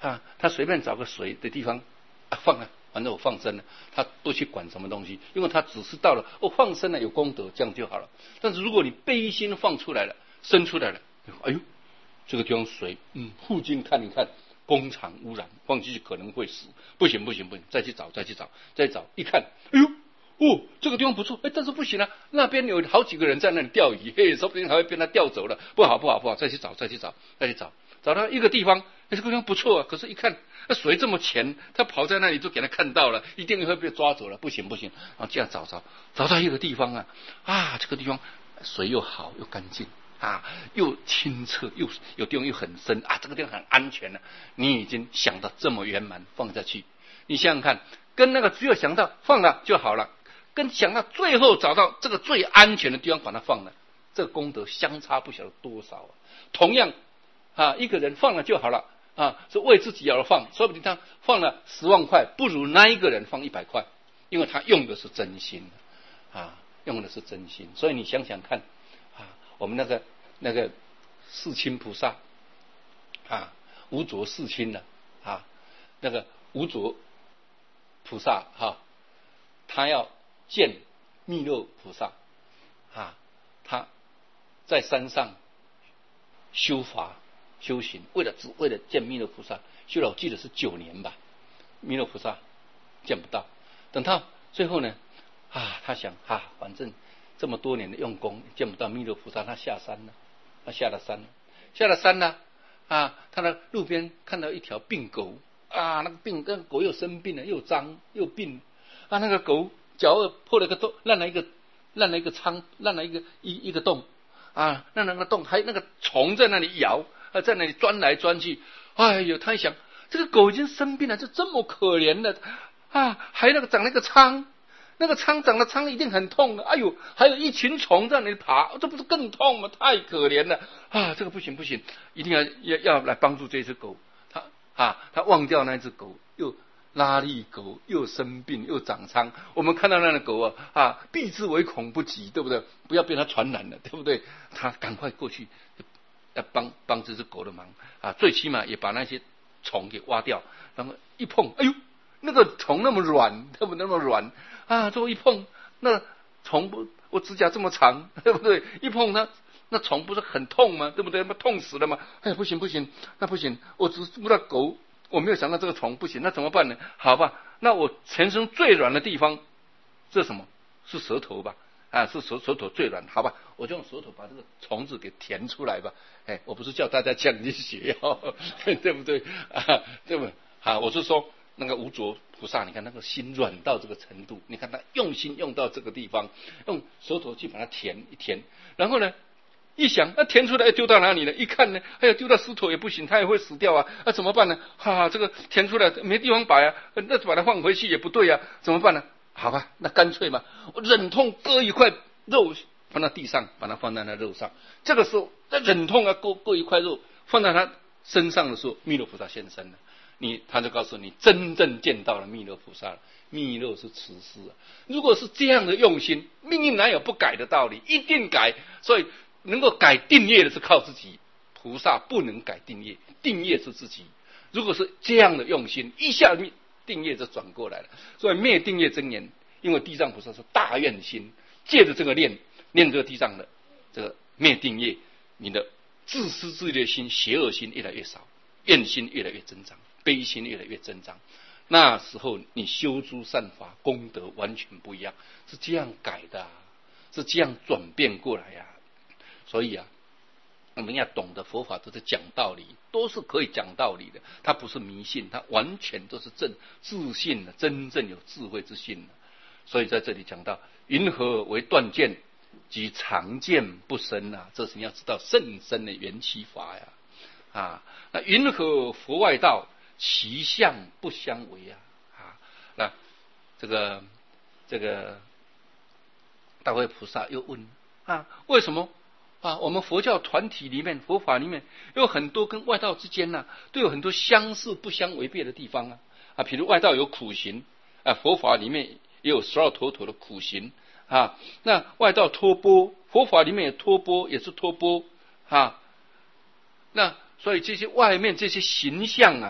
他随便找个水的地方放了，反正我放生了，他不去管什么东西，因为他只是到了放生了有功德，这样就好了。但是如果你悲心放出来了，生出来了，哎呦，这个地方水，附近看一看，工厂污染，放进去可能会死，不行，再去找，一看，哎呦，这个地方不错，但是不行啊，那边有好几个人在那里钓鱼，说不定还会被他钓走了，不好，再去找，找到一个地方，这个地方不错啊，可是一看那水这么浅，他跑在那里就给他看到了，一定会被抓走了，不行，然后这样找到一个地方这个地方水又好又干净。又清澈，又有地方又很深这个地方很安全了。你已经想到这么圆满，放下去，你想想看，跟那个只有想到放了就好了，跟想到最后找到这个最安全的地方把它放了，这个功德相差不晓得多少同样一个人放了就好了是为自己而放，说不定他放了10万块，不如那一个人放100块，因为他用的是真心用的是真心。所以你想想看我们那个世亲菩萨无着世亲的那个无着菩萨他要见弥勒菩萨他在山上修法修行，只为了见弥勒菩萨，修了我记得是9年吧，弥勒菩萨见不到，等到最后呢他想反正这么多年的用功见不到弥勒菩萨，他下山了，下了山了他在路边看到一条病狗那个狗又生病了，又脏又病那个狗脚破了个洞，烂了一个疮，烂了一个洞烂了个洞，还那个虫在那里咬在那里钻来钻去，哎呦，他一想这个狗已经生病了，就这么可怜了还长了一个疮，那个长的一定很痛的，哎呦，还有一群虫在那里爬，这不是更痛吗？太可怜了这个不行，一定要来帮助这只狗。他忘掉那只狗，又拉力狗，又生病又长疮。我们看到那个狗避之唯恐不及，对不对？不要被它传染了，对不对？他赶快过去要帮这只狗的忙最起码也把那些虫给挖掉，然后一碰，哎呦，那个虫那么软，对不对？那么软最后一碰，那虫我指甲这么长，对不对？一碰它，那虫不是很痛吗？对不对？那痛死了吗？不行，那不行，我只知道狗，我没有想到这个虫不行，那怎么办呢？好吧，那我全身最软的地方，这是什么？是舌头吧？是舌头最软，好吧，我就用舌头把这个虫子给填出来吧。我不是叫大家这样去学对不对对不对？我是说那个无着菩萨，你看那个心软到这个程度，你看他用心用到这个地方，用舌头去把它填一填，然后呢一想填出来丢到哪里呢？一看呢，丢到石头也不行，它也会死掉怎么办呢？这个填出来没地方摆那把它放回去也不对怎么办呢？好吧，那干脆嘛，我忍痛割一块肉放到地上，把它放在那肉上。这个时候忍痛割一块肉放在他身上的时候，弥勒菩萨现身了。他就告诉你，真正见到了弥勒菩萨了。弥勒是慈师如果是这样的用心，命运哪有不改的道理？一定改。所以能够改定业的是靠自己，菩萨不能改定业，定业是自己。如果是这样的用心，一下定业就转过来了。所以灭定业真言，因为地藏菩萨是大愿心，借着这个念这个地藏的这个灭定业，你的自私自利的心、邪恶心越来越少，愿心越来越增长，悲心越来越增长。那时候你修诸善法，功德完全不一样，是这样改的是这样转变过来所以我们要懂得佛法都是讲道理，都是可以讲道理的，它不是迷信，它完全都是自信的，真正有智慧之心的。所以在这里讲到云何为断见及常见不生这是你要知道甚深的缘起法那云何佛外道其相不相违那这个大慧菩萨又问为什么我们佛教团体里面，佛法里面有很多跟外道之间都有很多相似不相违背的地方比如外道有苦行佛法里面也有12陀的苦行那外道托钵，佛法里面也托钵，也是托钵那所以这些外面这些形象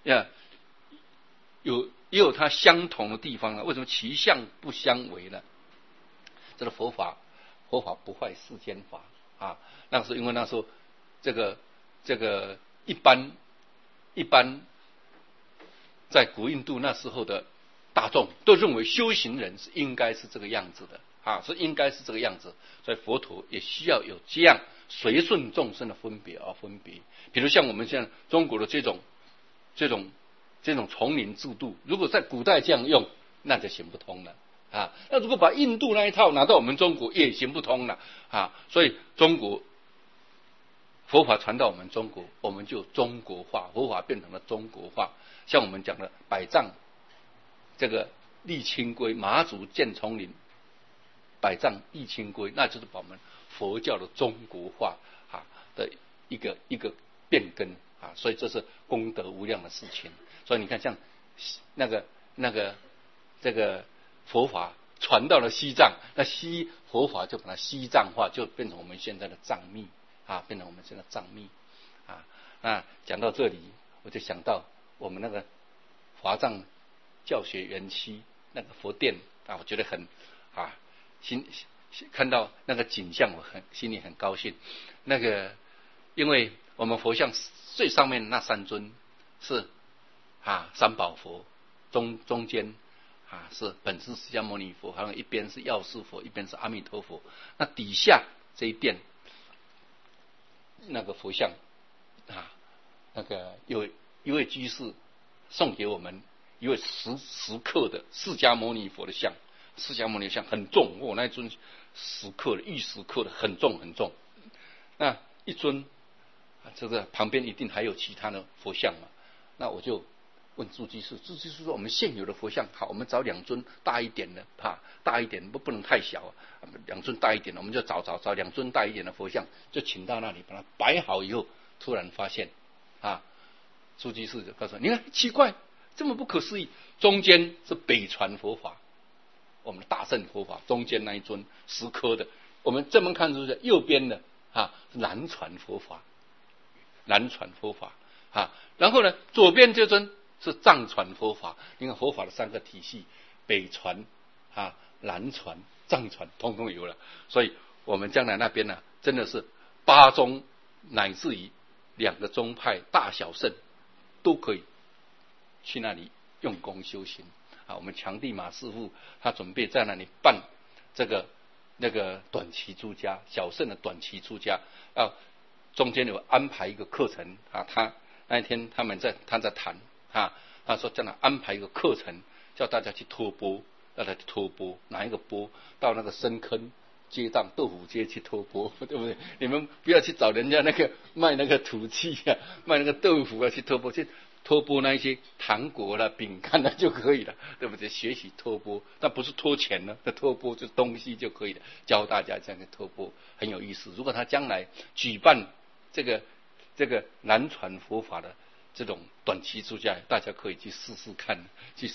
呀，也有它相同的地方啊。为什么其相不相违呢？这个佛法不坏世间法啊。那时候因为那时候这个一般在古印度那时候的大众都认为修行人是应该是这个样子的啊，是应该是这个样子，所以佛陀也需要有这样随顺众生的分别。比如像我们现在中国的这种丛林制度，如果在古代这样用，那就行不通了啊。那如果把印度那一套拿到我们中国，也行不通了啊。所以中国佛法传到我们中国，我们就中国化，佛法变成了中国化。像我们讲的百丈这个立清规，马祖建丛林，百丈立清规，那就是把我们佛教的中国化啊的一个变更啊，所以这是功德无量的事情。所以你看，像这个佛法传到了西藏，那佛法就把它西藏化，就变成我们现在的藏密啊，变成我们现在藏密啊。那讲到这里，我就想到我们那个华藏教学园区那个佛殿啊，我觉得很啊看到那个景象，我心里很高兴。那个因为我们佛像最上面那三尊是三宝佛，中间是本师释迦牟尼佛，好像一边是药师佛，一边是阿弥陀佛。那底下这一边那个佛像那个有一位居士送给我们一位10克的释迦牟尼佛的像，释迦牟尼像很重哦，那一尊10克的10克的很重。那一尊这个旁边一定还有其他的佛像嘛？那我就问住居士说，我们现有的佛像好，我们找2尊大一点的大一点不能太小2尊大一点的，我们就找2尊大一点的佛像，就请到那里把它摆好以后，突然发现住居士就告诉我，你看奇怪，这么不可思议，中间是北传佛法，我们的大乘佛法中间那一尊10颗的，我们正门看出去右边的是南传佛法然后呢左边这尊是藏传佛法。你看佛法的3个体系，北传南传藏传通通有了，所以我们将来那边呢真的是8宗乃至于2个宗派大小乘都可以去那里用功修行我们强地马师父他准备在那里办那个短期出家，小乘的短期出家中间有安排一个课程他那一天他在谈他说将来安排一个课程，叫大家去托钵，哪一个钵？到那个深坑街道豆腐街去托钵，对不对？你们不要去找人家那个卖那个土器卖那个豆腐去托钵，去托钵那一些糖果啦、饼干啦就可以了，对不对？学习托钵，但不是托钱呢，托钵就是东西就可以了。教大家这样的托钵很有意思。如果他将来举办这个南传佛法的这种短期出家，大家可以去试试看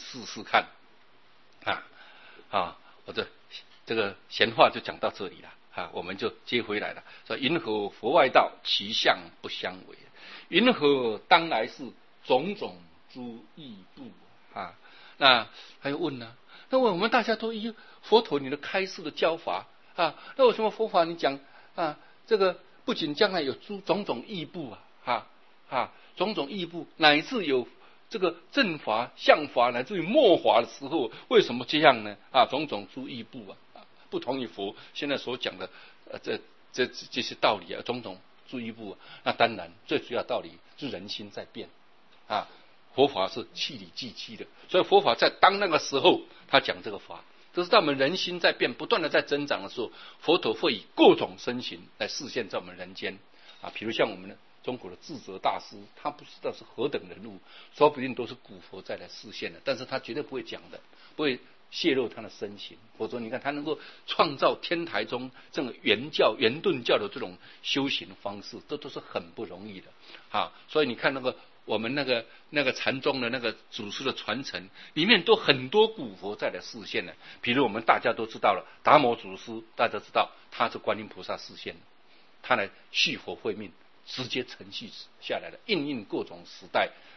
我的这个闲话就讲到这里了我们就接回来了。说云何佛外道，其相不相违？云何当来是种种诸异部那还有问呢？那我们大家都依佛陀你的开示的教法那为什么佛法你讲这个不仅将来有种种异部种种异部，乃至有这个正法、相法，乃至于末法的时候，为什么这样呢？种种诸异部不同于佛现在所讲的这些道理种种诸异部那当然最主要道理是人心在变佛法是气理即气的，所以佛法在当那个时候他讲这个法，就是在我们人心在变，不断的在增长的时候，佛陀会以各种身形来示现在我们人间比如像我们中国的智者大师，他不知道是何等人物，说不定都是古佛再来示现的，但是他绝对不会讲的，不会泄露他的身形。否则你看他能够创造天台中这个圆顿教的这种修行方式，这都是很不容易的所以你看我们那个禅宗的那个祖师的传承里面都很多古佛再来示现的。比如我们大家都知道了达摩祖师，大家知道他是观音菩萨示现的，他来续佛慧命，直接承续下来的，应各种时代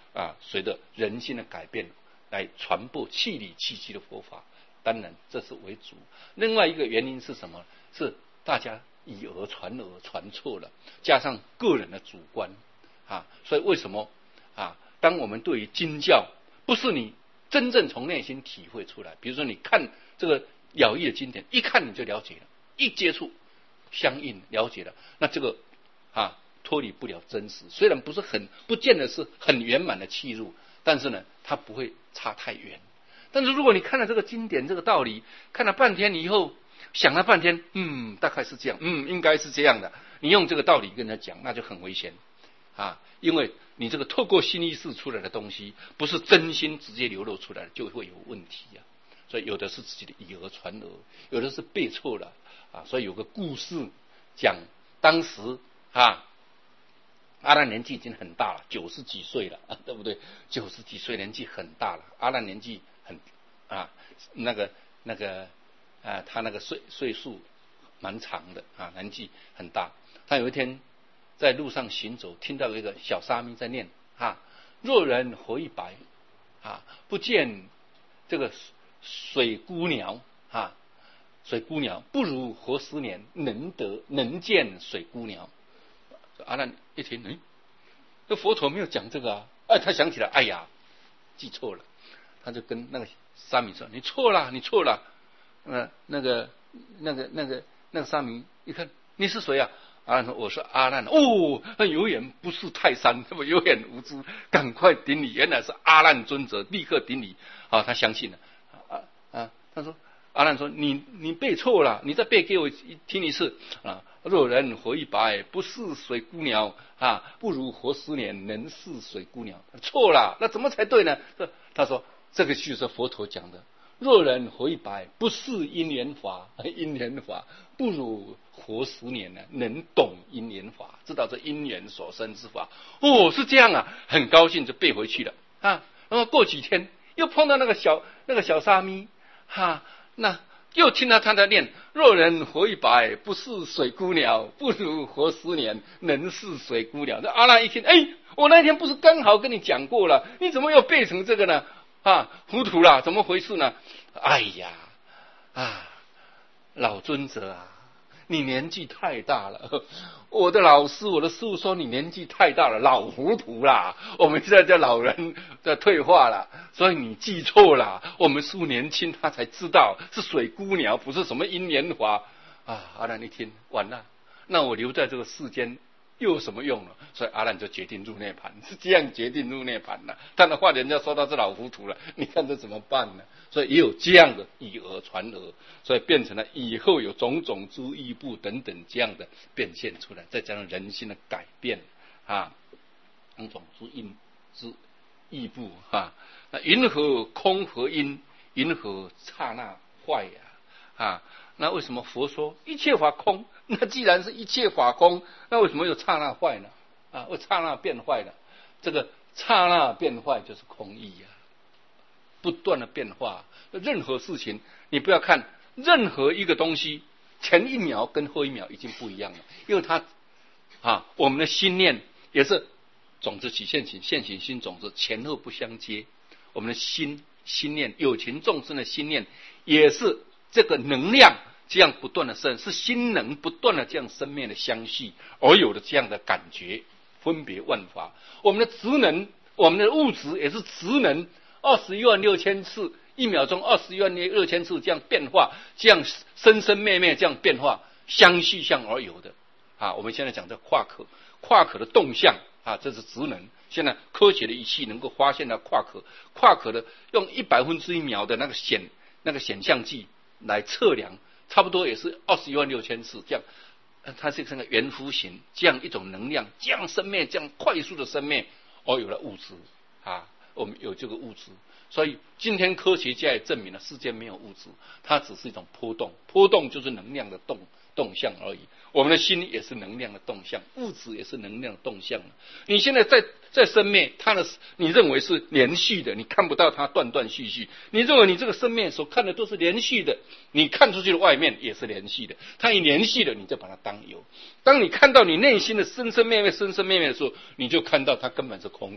随着人心的改变来传播气理气机的佛法。当然这是为主。另外一个原因是什么？是大家以讹传讹，传错了，加上个人的主观所以为什么当我们对于经教不是你真正从内心体会出来，比如说你看这个了义的经典，一看你就了解了，一接触相应了解了，那这个脱离不了真实。虽然不见得是很圆满的契入，但是呢它不会差太远。但是如果你看了这个经典这个道理，看了半天以后想了半天，大概是这样，应该是这样的，你用这个道理跟他讲，那就很危险因为你这个透过心意识出来的东西不是真心直接流露出来的，就会有问题所以有的是自己的以讹传讹，有的是背错了所以有个故事讲，当时阿难年纪已经很大了，90几岁了对不对？90几岁年纪很大了，阿难年纪很他那个岁数蛮长的年纪很大。他有一天在路上行走，听到一个小沙弥在念若人活一百不见这个水姑鸟水姑鸟，不如活10年，能见水姑鸟。阿难一听，这佛陀没有讲这个他想起来，哎呀，记错了，他就跟那个沙弥说：“你错了，你错了。”那个沙弥一看，你是谁啊？阿难说：“我是阿难。”那有眼不识泰山，那么有眼无知，赶快顶礼，原来是阿难尊者，立刻顶礼他相信了他说。阿难说：“你背错了，你再背给我听一次若人活一百，不是水姑鸟不如活10年，能是水姑鸟。”错了，那怎么才对呢？他说这个就是佛陀讲的，若人活一百，不是因缘法，不如活10年呢，能懂因缘法，知道这因缘所生之法。是这样很高兴就背回去了然后过几天又碰到那个小沙弥那又听到他在念：“若人活一百，不是水姑鸟，不如活10年，能是水姑鸟。”那阿难一听，我那天不是刚好跟你讲过了，你怎么又背成这个呢？糊涂了，怎么回事呢？哎呀老尊者你年纪太大了，我的老师我的师父说你年纪太大了，老糊涂啦，我们现在叫老人在退化了，所以你记错了，我们师父年轻他才知道是水姑鸟，不是什么因缘法阿难一听完了，那我留在这个世间又有什么用了？所以阿难就决定入涅盘，是这样决定入涅盘的。他的话人家说他是老糊涂了，你看这怎么办呢？所以也有这样的以讹传讹，所以变成了以后有种种之异部等等这样的变现出来，再加上人心的改变种种之异部那云何空何因？云何刹那坏那为什么佛说一切法空？那既然是一切法空，那为什么有刹那坏呢？为刹那变坏呢？这个刹那变坏就是空义不断的变化。任何事情你不要看任何一个东西前一秒跟后一秒已经不一样了，因为它我们的心念也是种子起现行，现行心种子前后不相接。我们的心念有情众生的心念也是这个能量这样不断的生，是心能不断的这样生灭的相续而有的这样的感觉，分别万法。我们的质能，我们的物质也是质能216000次，一秒钟216000次这样变化，这样生生灭灭这样变化，相续相而有的我们现在讲的夸克的动向这是质能。现在科学的仪器能够发现到夸克的用1/100秒的那个显像剂来测量，差不多也是216000次这样，它是这个圆弧形这样一种能量，这样生灭，这样快速的生灭而有了物质我们有这个物质。所以今天科学家也证明了世界没有物质，它只是一种波动就是能量的动向而已。我们的心也是能量的动向，物质也是能量的动向。你现在在生灭，你认为是连续的，你看不到它断断续续。你认为你这个生灭所看的都是连续的，你看出去的外面也是连续的。它一连续的，你就把它当有。当你看到你内心的生生灭灭的时候，你就看到它根本是空的，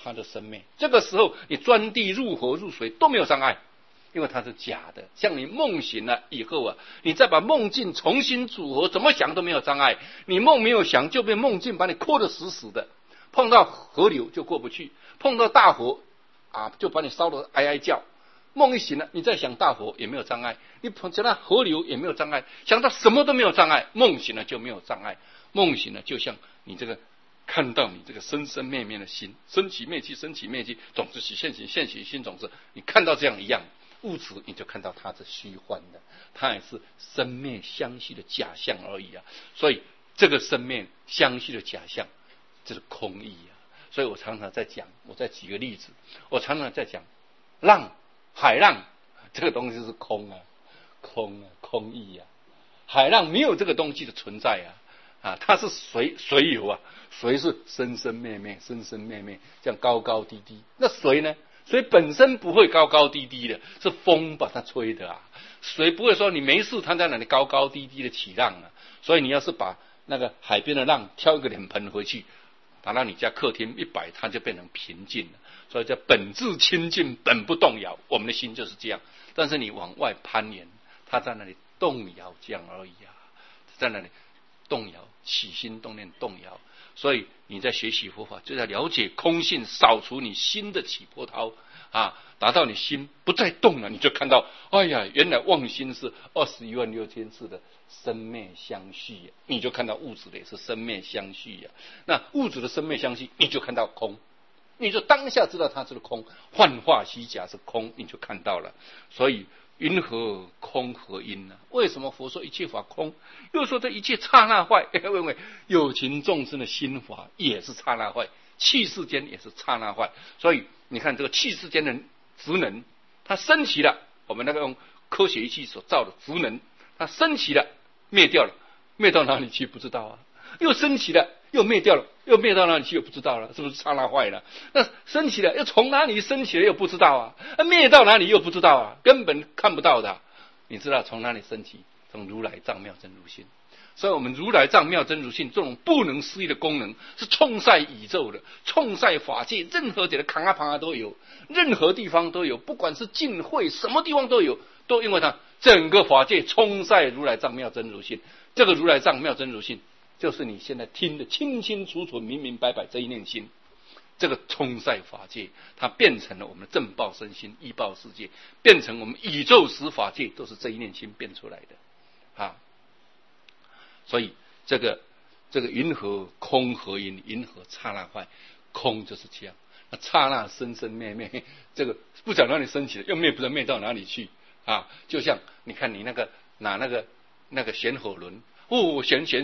他的生灭。这个时候你钻地入河入水都没有障碍，因为它是假的。像你梦醒了以后啊，你再把梦境重新组合，怎么想都没有障碍。你梦没有想，就被梦境把你扣得死死的，碰到河流就过不去，碰到大火啊就把你烧得哀哀叫。梦一醒了，你再想大火也没有障碍，你想到河流也没有障碍，想到什么都没有障碍。梦醒了就没有障碍，梦醒了就像你这个看到你这个生生灭灭的心，生起灭去，生起灭去，种子起现行，现起新种子，你看到这样一样物质，你就看到它是虚幻的，它也是生灭相续的假象而已啊。所以这个生灭相续的假象，这是空义啊。所以我常常在讲，我再举个例子，我常常在讲海浪这个东西是空啊，空义啊。海浪没有这个东西的存在啊，它是水有啊，水是生生灭灭，生生灭灭，这样高高低低。那水呢？水本身不会高高低低的，是风把它吹的啊。水不会说你没事，它在那里高高低低的起浪啊。所以你要是把那个海边的浪挑一个脸盆回去，打到你家客厅一摆，它就变成平静了。所以叫本质清净，本不动摇。我们的心就是这样，但是你往外攀岩，它在那里动摇这样而已啊，在那里动摇，起心动念动摇。所以你在学习佛法，就在了解空性，扫除你心的起波涛啊，达到你心不再动了，你就看到，哎呀，原来妄心是216000次的生灭相续呀，你就看到物质的也是生灭相续呀。那物质的生灭相续，你就看到空，你就当下知道它是空，幻化虚假是空，你就看到了。所以云何空何因呢？为什么佛说一切法空，又说这一切刹那坏？因为有情众生的心法也是刹那坏，气世间也是刹那坏。所以你看这个气世间的职能，它升起了，我们那个用科学仪器所造的职能，它升起了，灭掉了，灭到哪里去不知道啊？又升起了，又灭掉了，又灭到哪里去又不知道了，是不是刹那坏了？那升起来又从哪里升起来又不知道啊？灭到哪里又不知道啊？根本看不到的。你知道从哪里升起？从如来藏妙真如性。所以我们如来藏妙真如性这种不能思议的功能，是充塞宇宙的，充塞法界，任何点的康啊旁啊都有，任何地方都有，不管是净慧什么地方都有，都因为它整个法界充塞如来藏妙真如性。这个如来藏妙真如性，就是你现在听得清清楚楚、明明白白这一念心，这个充塞法界，它变成了我们的正报身心、依报世界，变成我们宇宙十法界，都是这一念心变出来的啊。所以这个云何空何因？云何刹那坏？空就是这样，那刹那生生灭灭，这个不讲哪里升起了，又灭不知道灭到哪里去啊！就像你看你那个拿那个旋火轮。旋了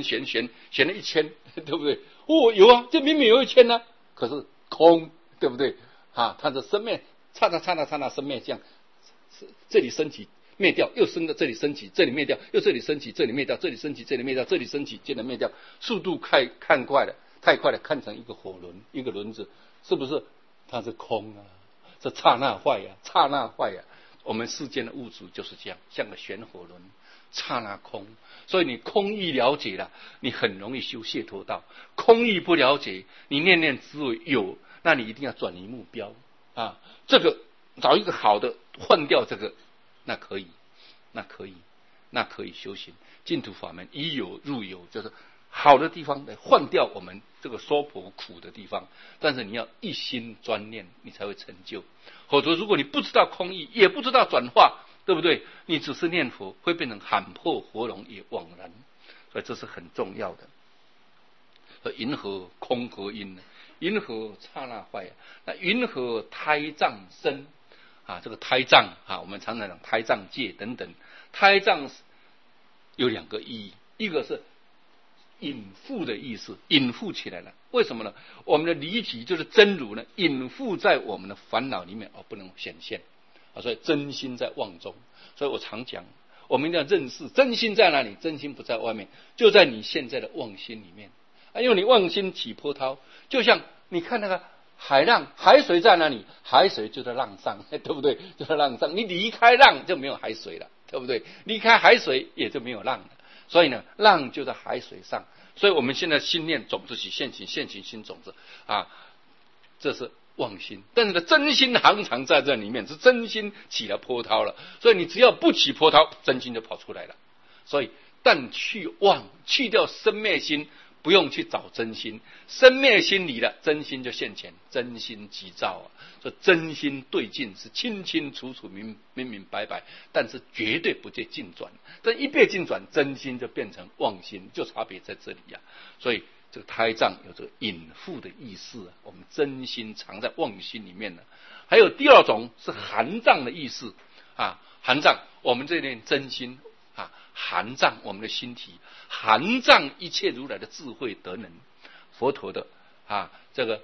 1000，对不对？有啊，这明明有1000呢，可是空，对不对？它的生灭，刹那生灭，这样，这里升起灭掉，又升到这里升起，这里灭掉，又这里升起，这里灭掉，这里升起，这里灭掉，这里升起，这里灭掉，速度看快了，太快了，看成一个火轮，一个轮子，是不是？它是空啊，这刹那坏呀，刹那坏呀。我们世间的物质就是这样，像个旋火轮。刹那空，所以你空义了解了，你很容易修解脱道。空义不了解，你念念只为有，那你一定要转移目标啊！这个找一个好的，换掉这个，那可以修行净土法门，以有入有，就是好的地方来换掉我们这个娑婆苦的地方。但是你要一心专念，你才会成就。否则，如果你不知道空义，也不知道转化，对不对？你只是念佛，会变成喊破活龙也枉然。所以这是很重要的。云何空何因呢？云何刹那坏啊？那云何胎藏生啊？这个胎藏啊，我们常常讲胎藏界等等。胎藏有2个意义，一个是隐覆的意思，隐覆起来了。为什么呢？我们的离体就是真如呢，隐覆在我们的烦恼里面，不能显现。所以真心在妄中。所以我常讲，我们一定要认识真心在哪里。真心不在外面，就在你现在的妄心里面。因为你妄心起波涛，就像你看那个海浪，海水在哪里？海水就在浪上，对不对？就在浪上。你离开浪就没有海水了，对不对？离开海水也就没有浪了。所以呢，浪就在海水上。所以我们现在心念种子起现行，现行心种子啊，这是妄心。但是呢，真心常常在这里面，是真心起了波涛了。所以你只要不起波涛，真心就跑出来了。所以但去妄，去掉生灭心，不用去找真心，生灭心离了，真心就现前，真心即照啊。所以真心对境是清清楚楚、明明白白，但是绝对不被境转。但一被境转，真心就变成妄心，就差别在这里呀。所以这个胎藏有这个隐覆的意思啊，我们真心藏在妄心里面呢。还有第二种是含藏的意思啊，含藏我们这念真心啊，含藏我们的心体，含藏一切如来的智慧德能，佛陀的啊这个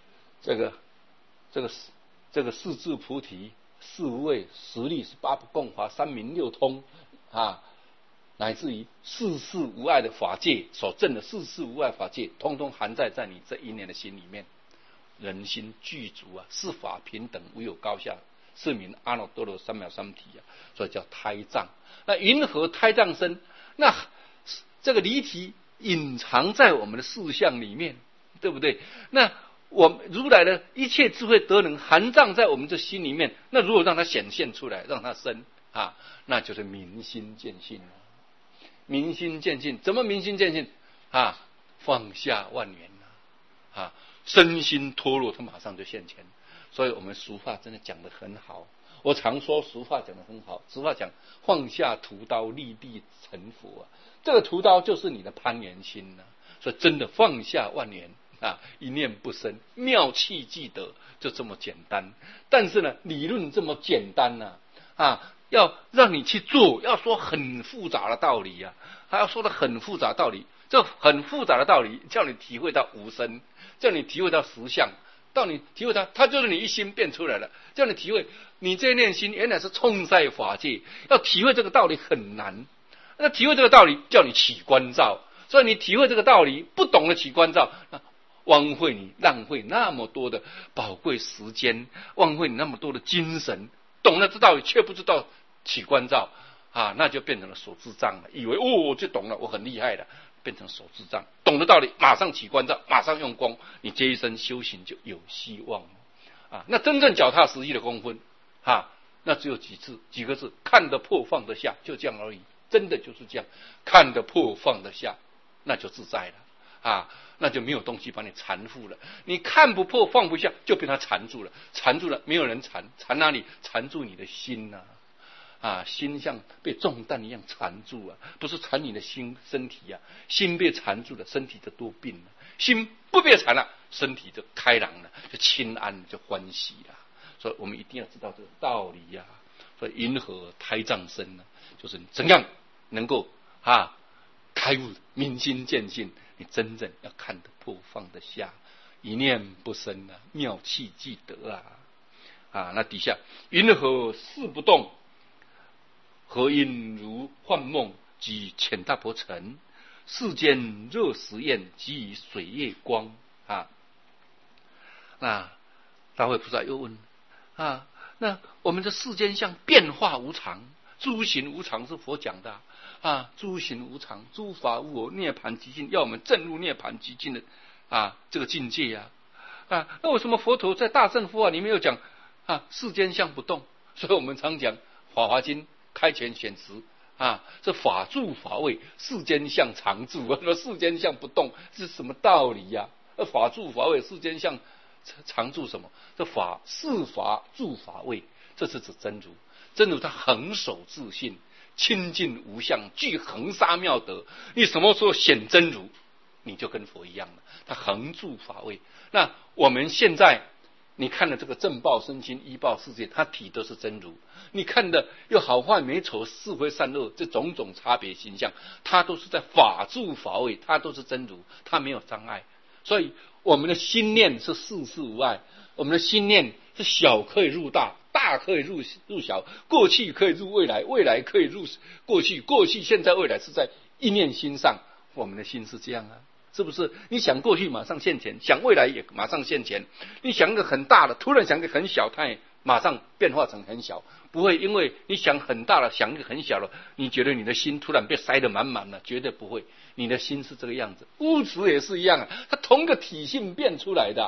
四智菩提、四无畏、十力、18不共法、三明六通啊，乃至于世事无碍的法界所证的世事无碍法界，通通含在你这一念的心里面。人心具足啊，四法平等，无有高下，是名阿耨多罗三藐三菩提啊，所以叫胎藏。那云何胎藏身？那这个离体隐藏在我们的事相里面，对不对？那我们如来的一切智慧德能含藏在我们这心里面，那如果让它显现出来，让它生啊，那就是明心见性了。明心见性，怎么明心见性啊？放下万缘啊，身心脱落，它马上就现前。所以我们俗话真的讲得很好，我常说俗话讲得很好，俗话讲放下屠刀，立地成佛啊。这个屠刀就是你的攀缘心啊，所以真的放下万缘啊，一念不生，妙气即得，就这么简单。但是呢，理论这么简单啊，要让你去做，要说很复杂的道理啊，还要说的很复杂道理。这很复杂的道理，叫你体会到无生，叫你体会到实相，到你体会它就是你一心变出来了，叫你体会你这念心原来是冲在法界。要体会这个道理很难，那体会这个道理叫你起观照，所以你体会这个道理不懂得起观照，那枉费你浪费那么多的宝贵时间，枉费你那么多的精神，懂了这道理却不知道起观照啊，那就变成了手智障了，以为我就懂了，我很厉害了，变成手智障。懂的道理马上起观照，马上用功，你这一生修行就有希望啊。那真正脚踏实地的功夫啊，那只有几个字，看得破放得下，就这样而已。真的就是这样，看得破放得下，那就自在了啊，那就没有东西把你缠缚了。你看不破放不下，就被它缠住了，缠住了没有人缠哪里？缠住你的心啊，心像被重担一样缠住啊，不是缠你的身体啊，心被缠住了，身体就多病了；心不被缠了，身体就开朗了，就清安，就欢喜了。所以我们一定要知道这个道理呀。所以云何胎藏身呢？就是怎样能够开悟明心见性，你真正要看得破放得下，一念不生啊，妙气即得啊。那底下云何事不动？何因如幻梦及浅大婆尘？世间热实验及水月光啊。那大慧菩萨又问啊，那我们的世间像变化无常，诸行无常是佛讲的啊，诸行无常，诸法无我，涅槃寂静，要我们证入涅槃寂静的这个境界啊。那为什么佛陀在大乘佛法里面又讲世间相不动？所以我们常讲法华经开前显词这法住法位，世间相常住。说世间相不动是什么道理呀？法住法位，世间相常住什么？这是法住法位，这是指真如。真如它恒守自性，清净无相，具恒沙妙德。你什么时候显真如，你就跟佛一样了。它恒住法位。那我们现在你看的这个正报身心依报世界，它体都是真如。你看的有好坏美丑是非善恶这种种差别形象，它都是在法住法位，它都是真如，它没有障碍。所以我们的心念是世事无碍，我们的心念是小可以入大，大可以入小，过去可以入未来，未来可以入过去，过去现在未来是在一念心上。我们的心是这样是不是？你想过去马上现前，想未来也马上现前。你想一个很大的，突然想一个很小，它也马上变化成很小。不会因为你想很大了，想一个很小了，你觉得你的心突然被塞得满满了，绝对不会。你的心是这个样子，物质也是一样它同个体性变出来的。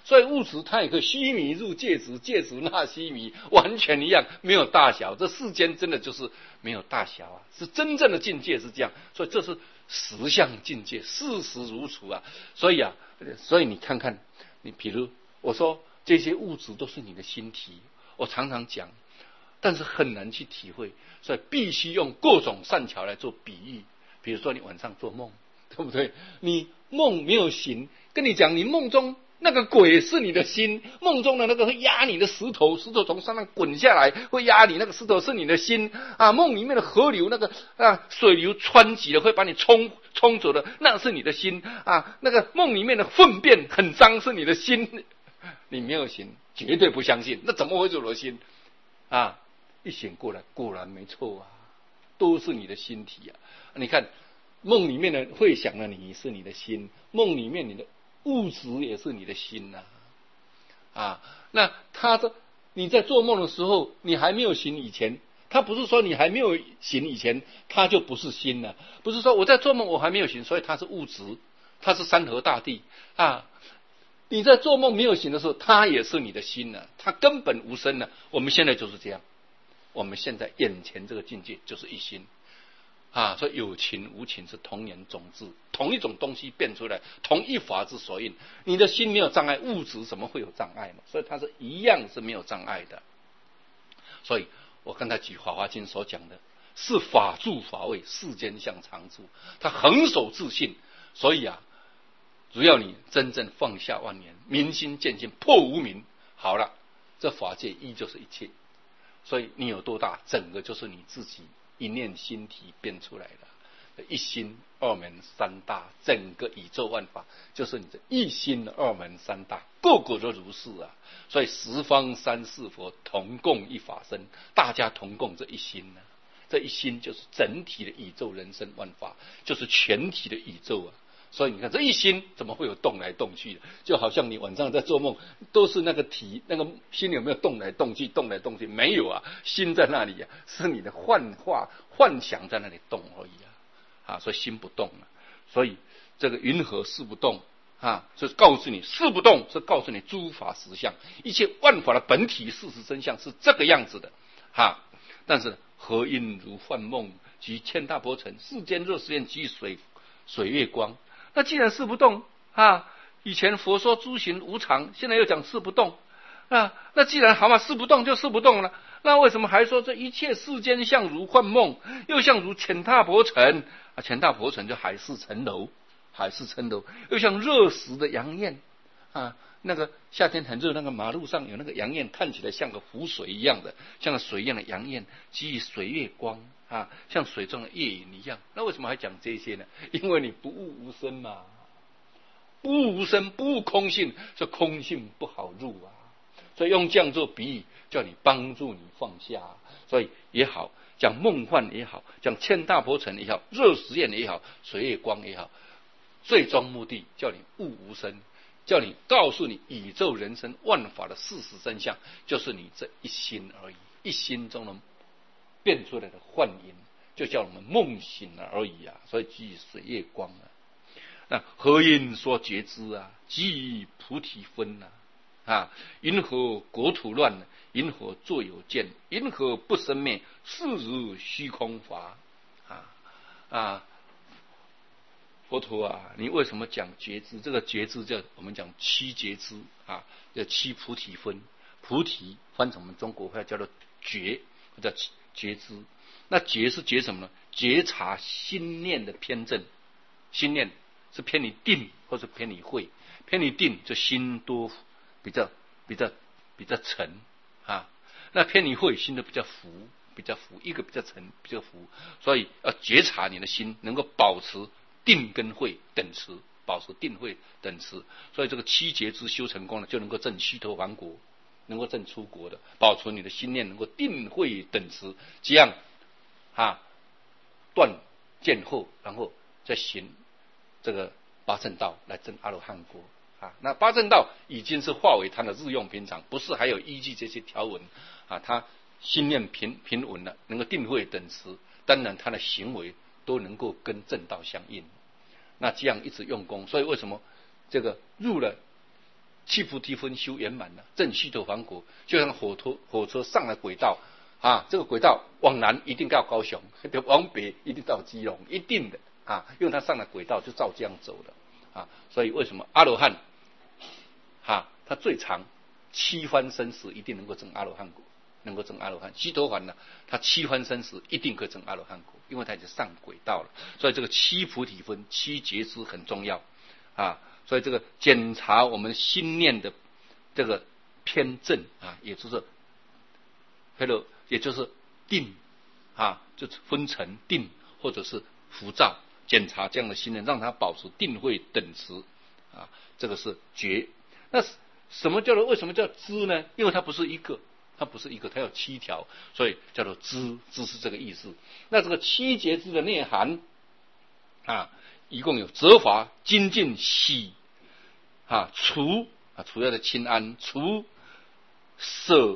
所以物质它也可以须弥入芥子，芥子纳须弥，完全一样，没有大小。这世间真的就是没有大小啊，是真正的境界是这样。所以这是实相境界，事实如此啊。所以你看看，你比如我说这些物质都是你的心体，我常常讲，但是很难去体会，所以必须用各种善巧来做比喻。比如说你晚上做梦，对不对？你梦没有醒，跟你讲，你梦中那个鬼是你的心，梦中的那个会压你的石头，石头从上面滚下来会压你，那个石头是你的心啊。梦里面的河流那个水流湍急的会把你冲走的，那是你的心啊。那个梦里面的粪便很脏是你的心，你没有醒，绝对不相信，那怎么会是我的心啊？一醒过来，果然没错啊，都是你的心体啊。你看梦里面的会想的你是你的心，梦里面你的物质也是你的心那你在做梦的时候，你还没有醒以前，他不是说你还没有醒以前他就不是心了，不是说我在做梦我还没有醒，所以它是物质，它是山河大地你在做梦没有醒的时候，它也是你的心了，它根本无声了。我们现在就是这样，我们现在眼前这个境界就是一心所以有情无情是同源种质，同一种东西变出来，同一法之所应。你的心没有障碍，物质怎么会有障碍嘛？所以它是一样是没有障碍的。所以我刚才举《法华经》所讲的是法住法位，世间相常住，它恒守自信。所以只要你真正放下万年，明心见性，破无明，好了，这法界一就是一切。所以你有多大，整个就是你自己一念心体变出来的，一心二门三大，整个宇宙万法就是你的一心二门三大，个个都如是啊。所以十方三世佛同共一法身，大家同共这一心这一心就是整体的宇宙人生万法，就是全体的宇宙啊。所以你看这一心怎么会有动来动去的？就好像你晚上在做梦，都是那个体，那个心有没有动来动去？动来动去没有啊，心在那里是你的幻想在那里动而已所以心不动所以这个云何事不动就是告诉你事不动，是告诉你诸法实相，一切万法的本体事实真相是这个样子的但是何因如幻梦，及千大波尘，世间若实现及水月光。那既然事不动以前佛说诸行无常，现在又讲事不动那既然好嘛，事不动就事不动了，那为什么还说这一切世间相如幻梦，又像如浅踏薄尘浅踏薄尘就海市蜃楼，又像热死的阳焰那个夏天很热，那个马路上有那个阳焰，看起来像个湖水一样的，像个水一样的阳焰，给予水月光像水中的月影一样。那为什么还讲这些呢？因为你不悟无声嘛，不悟无声，不悟空性，这空性不好入所以用这样做比喻，叫你帮助你放下。所以也好，讲梦幻也好，讲千大波尘也好，热实验也好，水月光也好，最终目的叫你悟无声，叫你告诉你宇宙人生万法的事实真相，就是你这一心而已，一心中的变出来的幻影，就叫我们梦醒了而已所以即水月光那何因说觉知即菩提分云何国土乱，云何作有见，云何不生灭，是如虚空法佛陀你为什么讲觉知？这个觉知叫我们讲七觉知叫七菩提分。菩提翻成我们中国话叫做觉，叫觉知。那觉是觉什么呢？觉察心念的偏正，心念是偏离定或者偏离慧，偏离定就心多比较沉那偏离慧心都比较浮，一个比较沉，比较浮。所以要觉察你的心能够保持定跟慧等持，保持定慧等持。所以这个七觉知修成功了，就能够证须陀洹国，能够证出国的，保存你的心念能够定慧等持，这样断见后，然后再行这个八正道来证阿罗汉国那八正道已经是化为他的日用平常，不是还有依据这些条文他心念平稳了，能够定慧等持，当然他的行为都能够跟正道相应。那这样一直用功，所以为什么这个入了七菩提分修圆满了，证须陀洹果，就像火车上了轨道啊，这个轨道往南一定到高雄，往北一定到基隆，一定的啊，因为它上了轨道就照这样走了啊。所以为什么阿罗汉他最长7番生死一定能够证阿罗汉果，能够证阿罗汉。须陀洹呢，他7番生死一定可以证阿罗汉果，因为他已经上轨道了。所以这个七菩提分、七觉支很重要啊。所以这个检查我们心念的这个偏正啊，也就是定啊，就是昏沉定或者是浮躁，检查这样的心念，让它保持定慧等持啊，这个是觉。那为什么叫支呢？因为它不是一个，它有7条，所以叫做支是这个意思。那这个七觉支的内涵啊，一共有责罚、精进、喜除除要的清安，除舍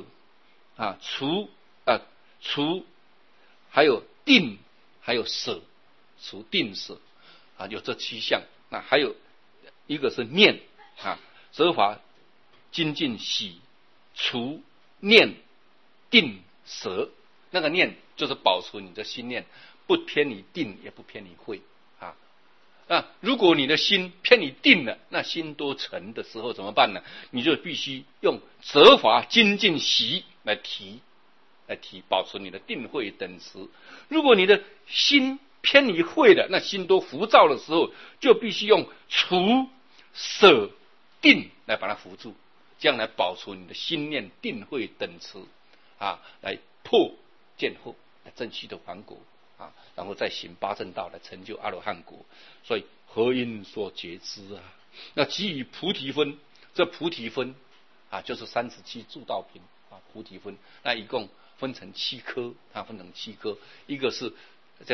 除还有定，还有舍，除定舍有这7项。那还有一个是念责罚、精进、喜、除、念、定、舍。那个念就是保持你的心念不偏离定，也不偏离慧如果你的心偏离定了，那心多沉的时候怎么办呢？你就必须用责罚、精进、喜来提，保持你的定慧等持。如果你的心偏离慧了，那心多浮躁的时候，就必须用除、舍、定来把它扶住，这样来保持你的心念定慧等持来破见惑，来证须陀洹果然后再行八正道来成就阿罗汉果。所以何因说觉支那基于菩提分，这菩提分就是37助道品菩提分，那一共分成7科，一个是这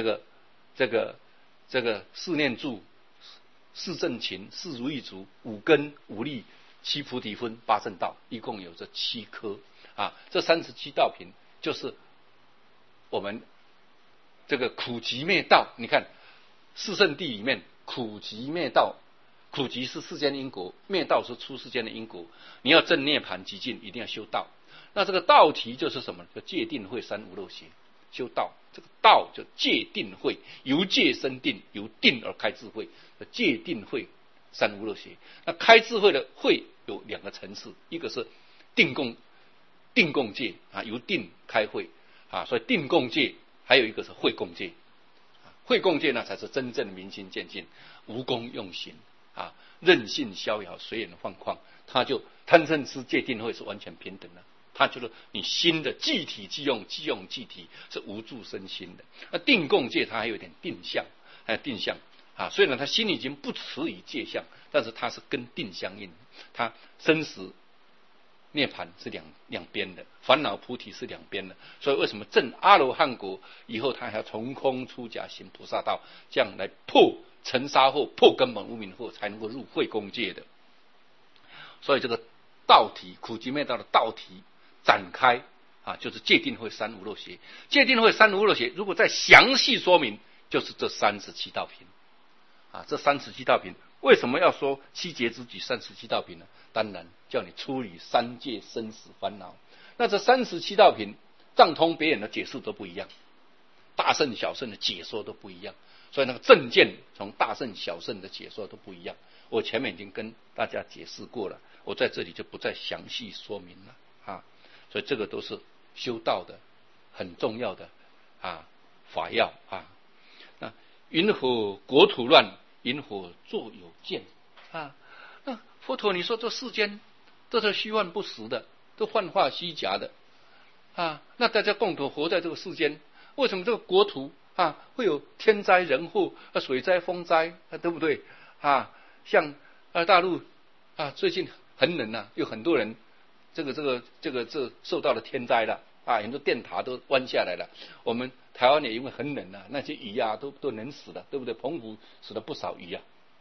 个四念住、四正勤、四如意足、五根、五力、7菩提分、八正道，一共有这7科这37道品就是我们这个苦集灭道。你看四圣谛里面，苦集灭道，苦集是世间因果，灭道是出世间的因果。你要证涅槃极尽，一定要修道。那这个道题就是什么？叫戒定慧三无漏学。修道，这个道就戒定慧，由戒生定，由定而开智慧，戒定慧三无漏学。那开智慧的慧有2个层次，一个是定共戒由定开慧所以定共戒，还有一个是慧共戒。慧共戒呢，才是真正的明心见性，无功用行任性逍遥，随缘放旷。他就贪嗔痴戒定慧是完全平等的。他就是你心的即体即用，即用即体，是无住身心的。那定共戒它还有点定相，虽然他心已经不持以戒相，但是它是跟定相应，它生死涅槃是两边的，烦恼菩提是两边的。所以为什么证阿罗汉果以后，他还要从空出家行菩萨道，这样来破尘沙惑、破根本无明惑，才能够入慧共戒的。所以这个道题，苦集灭道的道题展开就是戒定慧三无漏学。戒定慧三无漏学如果再详细说明，就是这37道品这37道品为什么要说7劫之举37道品呢？当然叫你处理3界生死烦恼。那这37道品藏通别人的解释都不一样，大圣小圣的解说都不一样，所以那个正见从大圣小圣的解说都不一样。我前面已经跟大家解释过了，我在这里就不再详细说明了所以这个都是修道的很重要的法要那云何国土乱，云何作有见那佛陀你说这世间都是虚幻不实的，都幻化虚假的那大家共同活在这个世间，为什么这个国土会有天灾人祸水灾风灾对不对像大陆最近很冷有很多人这受到了天灾了很多电塔都弯下来了。我们台湾也因为很冷那些鱼都冷死了，对不对？澎湖死了不少鱼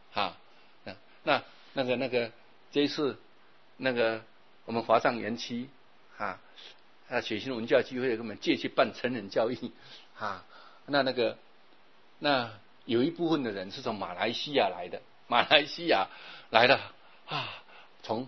那个这一次那个我们华藏园区雪星文教基会给我们借去办成人教育那有一部分的人是从马来西亚来的，从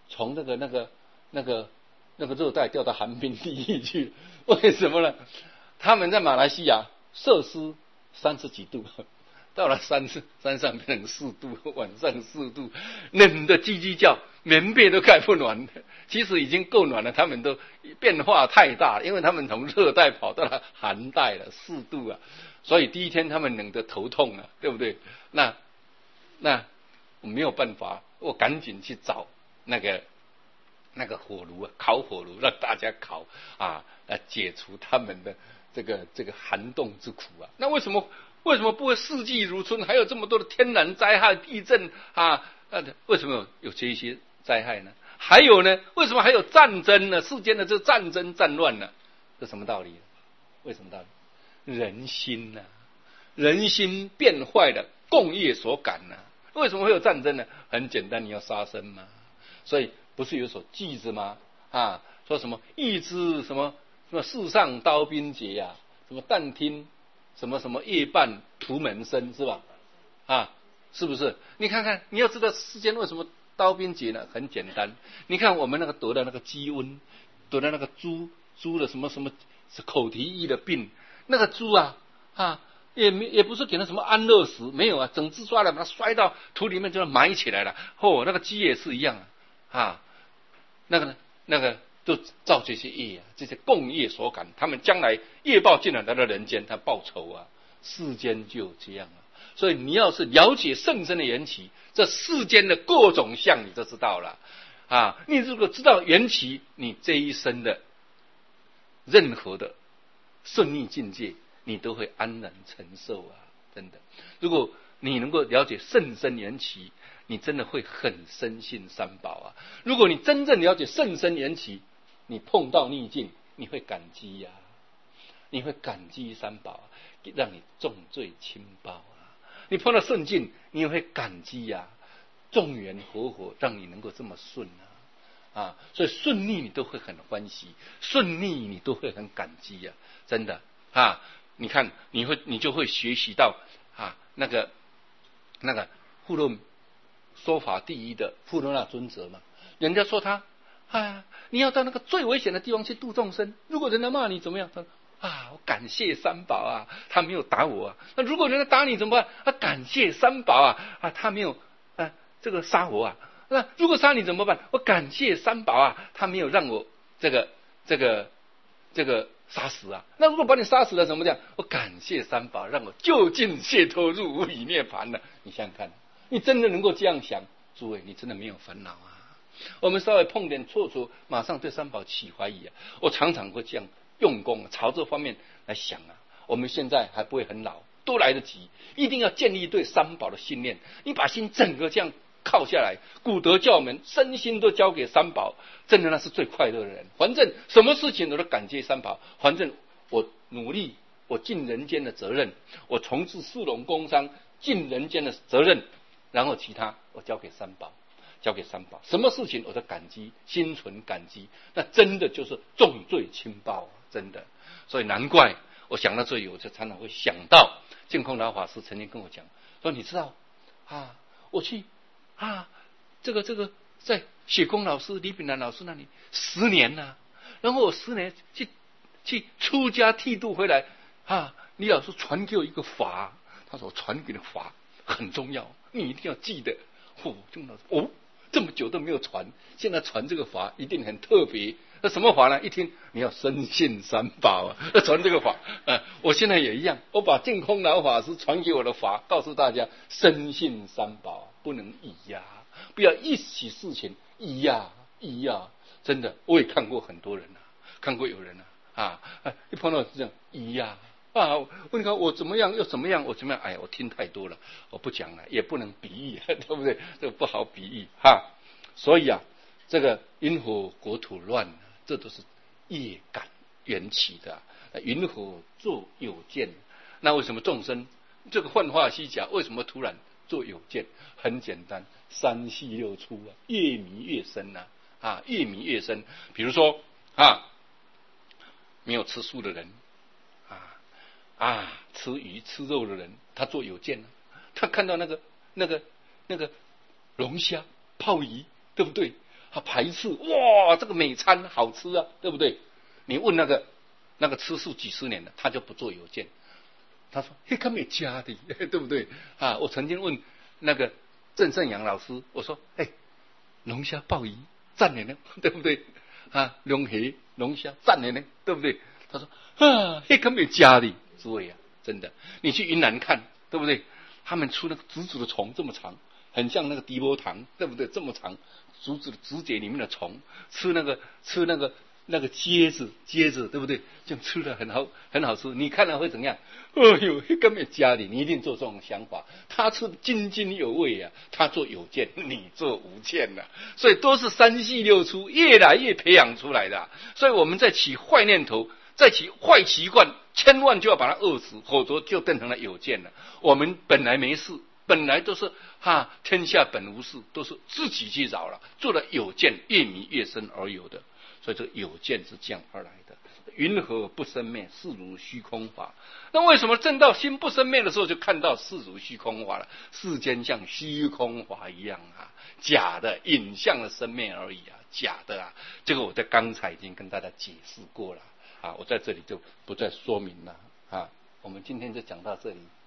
从那个热带调到寒冰地域去，为什么呢？他们在马来西亚摄氏30几度，到了山上变成4度，晚上4度，冷的叽叽叫，棉被都盖不暖。其实已经够暖了，他们都变化太大了，因为他们从热带跑到了寒带了，4度啊，所以第一天他们冷得头痛啊，对不对？那我没有办法，我赶紧去找那个火炉啊，烤火炉让大家烤啊，解除他们的这个寒冻之苦啊。那为什么不会四季如春？还有这么多的天然灾害、地震啊？为什么有这些灾害呢？还有呢？为什么还有战争呢？世间的这战争战乱呢？这什么道理？为什么道理？人心呐、人心变坏了，共业所感呐、为什么会有战争呢？很简单，你要杀生嘛。所以不是有首偈子吗？啊，说什么欲知什么世上刀兵劫呀、什么但听什么夜半屠门声，是吧？啊，是不是？你看看，你要知道世间为什么刀兵劫呢？很简单，你看我们那个得了那个鸡瘟，得了那个猪的什么口蹄疫的病，那个猪啊也不是给它什么安乐死，没有啊，整只抓来把它摔到土里面就埋起来了。那个鸡也是一样啊，那个都造这些业啊，这些共业所感，他们将来业报进来到人间，他报仇啊，世间就这样啊。所以你要是了解甚深的缘起，这世间的各种相你就知道了啊。你如果知道缘起，你这一生的任何的顺逆境界，你都会安然承受啊！真的，如果你能够了解甚深缘起，你真的会很深信三宝啊！如果你真正了解甚深缘起，你碰到逆境，你会感激呀、你会感激三宝、让你重罪轻报啊！你碰到顺境，你也会感激呀、众缘和合，让你能够这么顺啊！所以顺逆你都会很欢喜，顺逆你都会很感激呀、真的啊！你看，你就会学习到那个护论说法第一的护论那尊者嘛，人家说他你要到那个最危险的地方去度众生，如果人家骂你怎么样？他说我感谢三宝啊，他没有打我啊。那如果人家打你怎么办？感谢三宝啊，他没有这个杀我啊。那如果杀你怎么办？我感谢三宝啊，他没有让我这个杀死啊。那如果把你杀死了怎么讲？我感谢三宝，让我就近解脱入无以涅槃了。你想想看，你真的能够这样想，诸位，你真的没有烦恼啊。我们稍微碰点错处，马上对三宝起怀疑啊。我常常会这样用功，朝这方面来想啊。我们现在还不会很老，都来得及，一定要建立对三宝的信念。你把心整个这样靠下来，古德教门身心都交给三宝，真的那是最快乐的人。反正什么事情我都感激三宝，反正我努力，我尽人间的责任，我从事市农工商尽人间的责任，然后其他我交给三宝，什么事情我都感激，心存感激，那真的就是重罪轻报，真的。所以难怪我想到这里，我就常常会想到净空老法师曾经跟我讲说，你知道我去这个在雪公老师、李炳南老师那里10年然后我10年去出家剃度回来李老师传给我一个法，他说传给你的法很重要，你一定要记得。这么久都没有传，现在传这个法一定很特别。那什么法呢？一听你要深信三宝传这个法我现在也一样，我把净空老法师传给我的法告诉大家，深信三宝，不能疑不要一起事情疑真的，我也看过很多人看过有人一碰到这样疑问他我怎么样又怎么样，我怎么样？哎呀，我听太多了，我不讲了，也不能比喻，对不对？这个不好比喻所以这个因何国土乱，这都是业感缘起的。云何作有见？那为什么众生这个幻化虚假，为什么突然做有见？很简单，三细六出越迷越深越迷越深。比如说没有吃素的人吃鱼吃肉的人，他做有见他看到那个龙虾泡鱼，对不对他排斥，哇，这个美餐好吃啊，对不对？你问那个吃素几十年的，他就不做有见。他说：“嘿，看没加的，对不对？”啊，我曾经问那个郑胜阳老师，我说：“哎，龙虾、鲍鱼赞的呢，对不对？啊，龙虾、龙虾赞的呢，对不对？”他说：“啊，嘿，看没加的，诸位啊，真的，你去云南看，对不对？他们出那个竹子的虫这么长，很像那个地波糖，对不对？这么长，竹子的竹节里面的虫，吃那个疖子，对不对？这样吃的很好吃。你看了会怎样？哎呦，根本家里你一定做这种想法。他吃津津有味啊，他做有见，你做无见啊。所以都是三细六粗，越来越培养出来的啊。所以我们在起坏念头，在起坏习惯，千万就要把它扼死，否则就变成了有见了。我们本来没事。本来都是天下本无事，都是自己去扰了，做了有见，越迷越深而有的。所以这个有见是这样而来的。云何不生灭？是如虚空法。那为什么正到心不生灭的时候，就看到是如虚空法了？世间像虚空法一样啊，假的影像的生灭而已啊，假的啊。这个我在刚才已经跟大家解释过了啊，我在这里就不再说明了啊。我们今天就讲到这里。